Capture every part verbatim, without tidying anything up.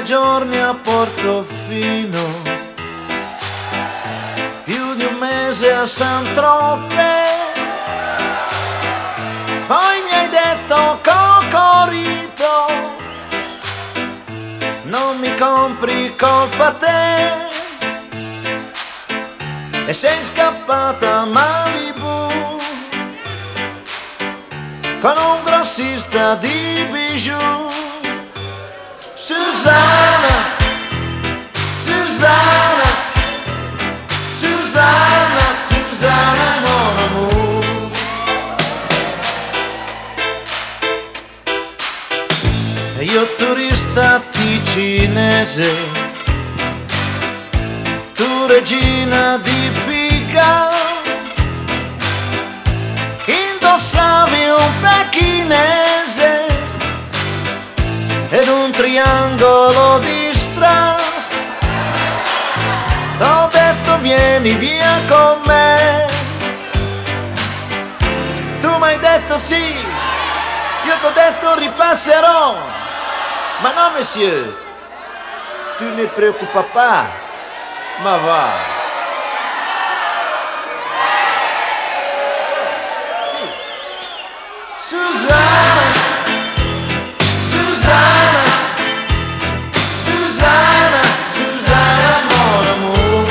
tre giorni a Portofino, più di un mese a San Tropez. Poi mi hai detto Cocorito, non mi compri colpa te, e sei scappata a Malibu con un grossista di bijou. Susanna, Susanna, Susanna, Susanna mon amour. E io turista ticinese, tu regina di Pica, indossavi un pechinese ed un triangolo di strass. T'ho detto vieni via con me, tu m'hai detto sì, io t'ho detto ripasserò. Ma no monsieur, tu ne preoccupa pas, ma va. Susanna, Susanna, Susanna, Susanna mon amour.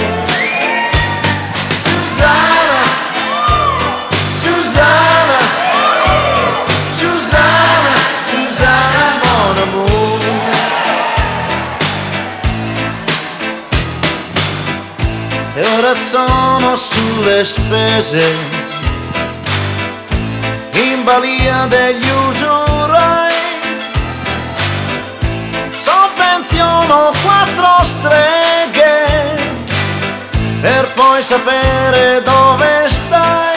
Susanna, Susanna, Susanna, Susanna mon amour. E ora sono sulle spese, in balia degli usurai, sovvenziono quattro streghe per poi sapere dove stai.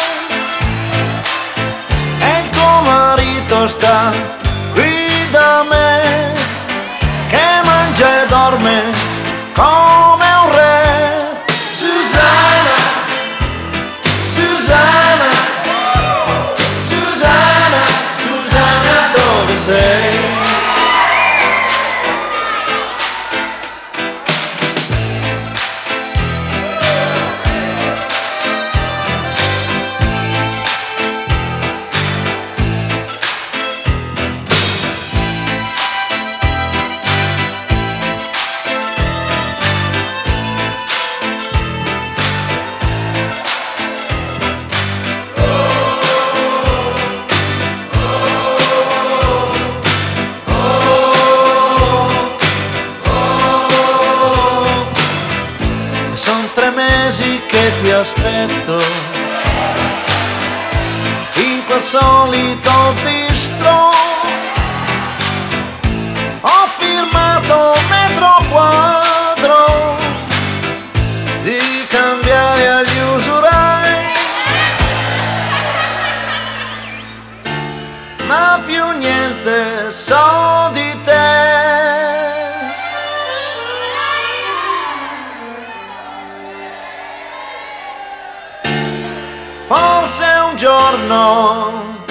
E il tuo marito sta qui da me, che mangia e dorme come un re. Susanna, Susanna, Susanna, Susanna, dove sei? Son tre mesi che ti aspetto in quel solito bistro. Ho firmato metro quadro di cambiare agli usurai, ma più niente so di te. Forse un giorno